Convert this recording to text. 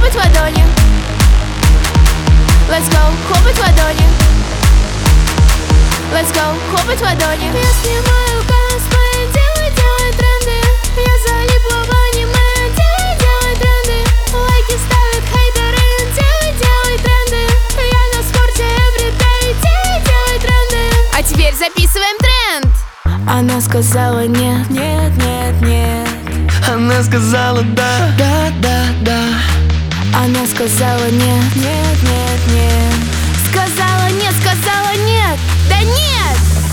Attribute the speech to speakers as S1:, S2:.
S1: хлопать в ладони. Let's go, хлопать в ладони. Let's go, хлопать в ладони. Я снимаю косплей, делай тренды. Я залипла в аниме, делай тренды. Лайки ставят хейтеры, делай тренды. Я на спорте everyday, делай тренды. А теперь записываем тренд. Она сказала нет, нет, нет, нет.
S2: Она сказала да, да, да, да.
S1: Она сказала нет, нет, нет, нет. Сказала нет, да нет.